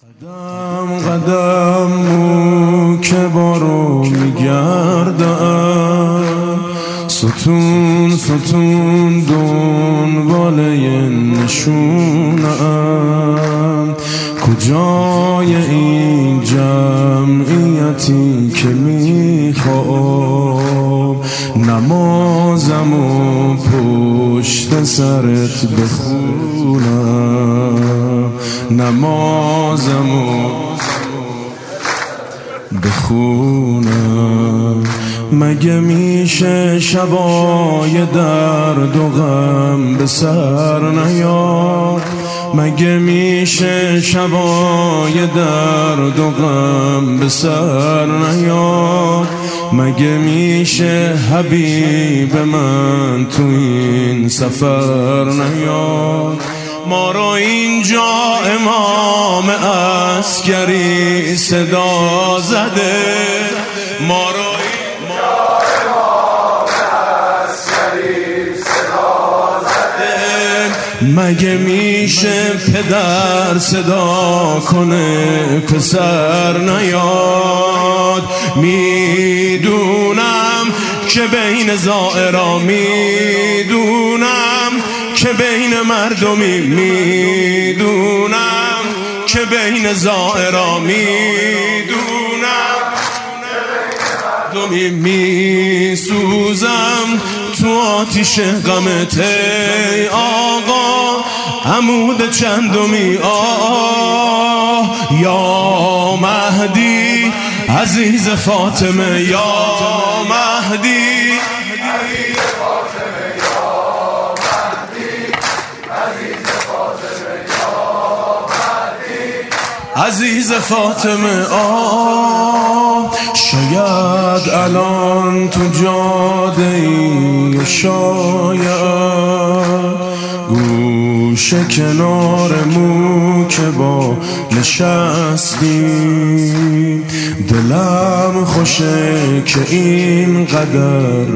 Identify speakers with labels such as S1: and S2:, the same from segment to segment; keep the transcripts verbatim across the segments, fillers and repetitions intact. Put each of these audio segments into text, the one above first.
S1: قدم قدم مو که بارو میگردم، ستون ستون دنباله نشونم، کجای این جمعیتی که میخوام نمازم و پشت سرت بخونم، نمازم و بخونم. مگه میشه شبای درد و غم به سر نیاد؟ مگه میشه شبای درد و غم به سر نیاد؟ مگه میشه حبیب من تو این سفر نیاد؟ ما رو اینجا امام عسکری صدا زده، ما رو اینجا امام عسکری صدا زده. مگه میشه پدر صدا کنه پسر نیاد؟ میدونم که بین زائرا، میدونم که بین مردمی، میدونم که بین زائرا، میدونم مردمی، میسوزم تو آتیش غمت ای آقا، عمود چندمی آه یا مهدی عزیز فاطمه، یا مهدی عزیز فاطمه آه. شاید الان تو جاده ای، شاید گوشه کنار مو که با نشستی، دلم خوشه که این قدر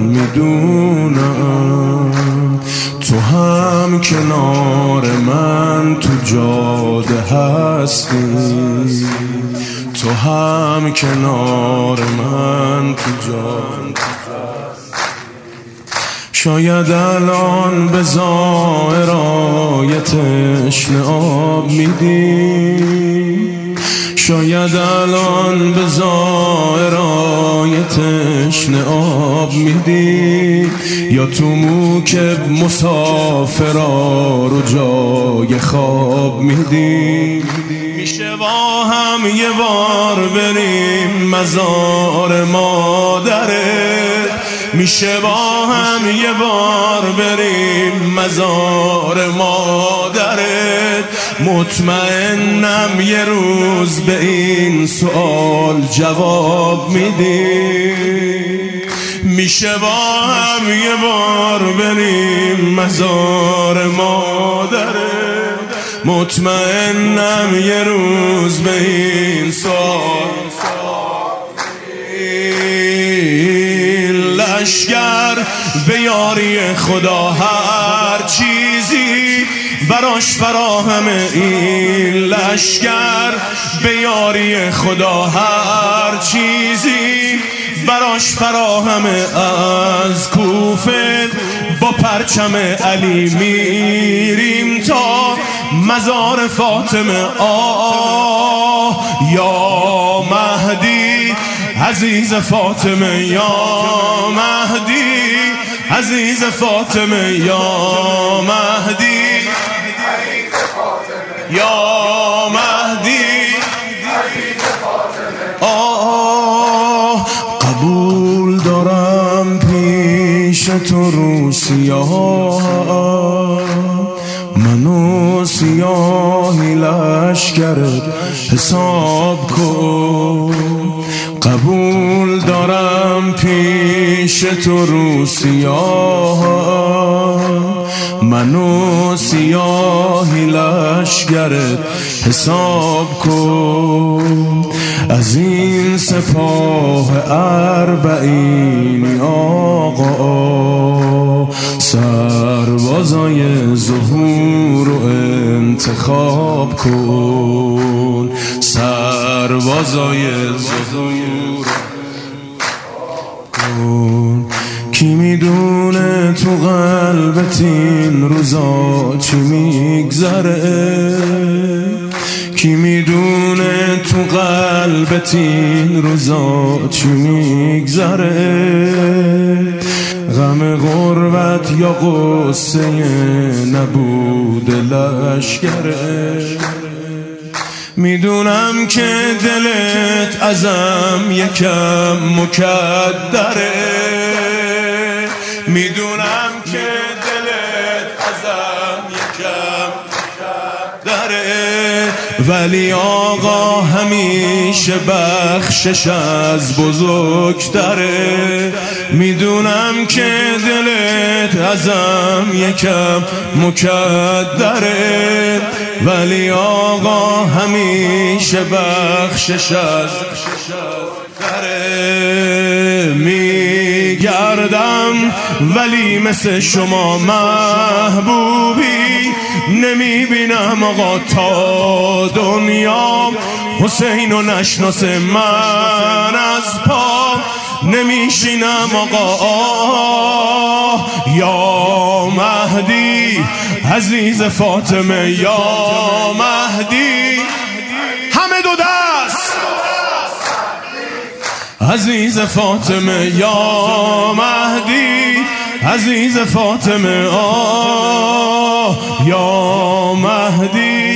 S1: میدونم تو هم کنار من تو جاده هستی، تو هم کنار من تو جاده هستی. شاید الان به زائرای تشنه آب میدی، شاید الان به زائرای تشنه آب میدی، یا تو موکب مسافرا رو جای خواب میدی. میشه با هم یه بار بریم مزار مادرت، میشه با هم یه بار بریم مزار مادرت، مطمئنم یه روز به این سوال جواب میدی. میشه با هم یه بار بریم مزار مادرت، مطمئنم یه روز به این سوال لشگر به یاری خدا هر چیزی براش فراهمه. این لشگر به یاری خدا هر چیزی براش فراهمه. از کوفه با پرچم علی میریم تا مزار فاطمه آه یا مهدی عزیز فاطمه، یا مهدی عزیز فاطمه، یا مهدی یا مهدی آه. قبول دارم پیش تو رو سیاه، منو سیاهی لشکرت حساب کن. قبول دارم پیش تو رو سیاه، منو سیاهی لشکرت حساب کن. از این سپاه اربعینی آقا، سربازای ظهور رو انتخاب کن. تقاضای ظهور کن. کی میدونه تو قلبت این روزا چی میگذره، کی میدونه تو قلبت این روزا چی میگذره، غم غربت یا قصه نبود لشکره. میدونم که دلت ازم یکم مکدره، میدونم که دلت ازم یکم مکدره، ولی آقا همیشه بخشش از بزرگتره. میدونم که دلت ازم یکم مکدره، ولی آقا همیشه بخشش از دره. میگردم ولی مثل شما محبوبی نمیبینم آقا تا دنیا. حسین و نشناس من از پا نمیشینم آقا. آه یا مهدی عزیز فاطمه، یا مهدی همه دو دست عزیز فاطمه، یا مهدی عزیز فاطمه. آه یا مهدی